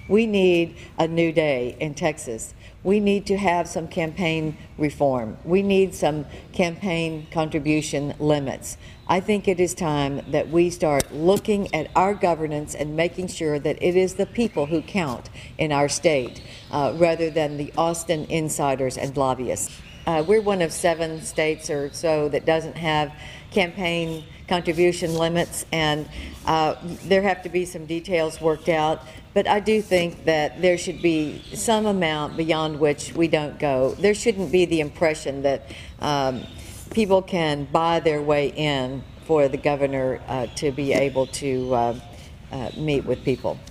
We need a new day in Texas. We need to have some campaign reform. We need some campaign contribution limits. I think it is time that we start looking at our governance and making sure that it is the people who count in our state rather than the Austin insiders and lobbyists. We're one of 7 states or so that doesn't have campaign contribution limits, and there have to be some details worked out. But I do think that there should be some amount beyond which we don't go. There shouldn't be the impression that people can buy their way in for the governor to be able to meet with people.